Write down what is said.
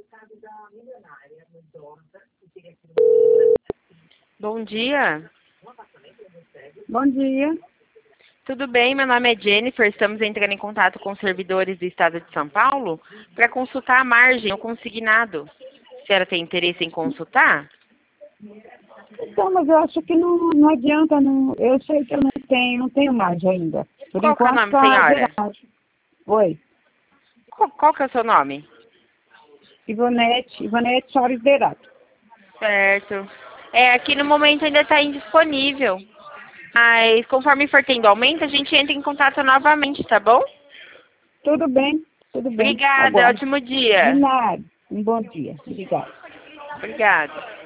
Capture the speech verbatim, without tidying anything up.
Bom dia. Bom dia. Tudo bem? Meu nome é Jennifer. Estamos entrando em contato com os servidores do Estado de São Paulo para consultar a margem, o consignado. A senhora tem interesse em consultar? Então, mas eu acho que não, não adianta, não, eu sei que eu não tenho, não tenho margem ainda. Por Qual que é o enquanto nome, tá senhora? zerado. Oi, Qual, qual que é o seu nome? Ivonete, Ivonete Soares Derato. Certo. É, aqui no momento ainda está indisponível. Mas conforme for tendo aumento, a gente entra em contato novamente, tá bom? Tudo bem, tudo bem. Obrigada, Aguardo. ótimo De dia. nada. Um bom dia. Obrigada. Obrigada.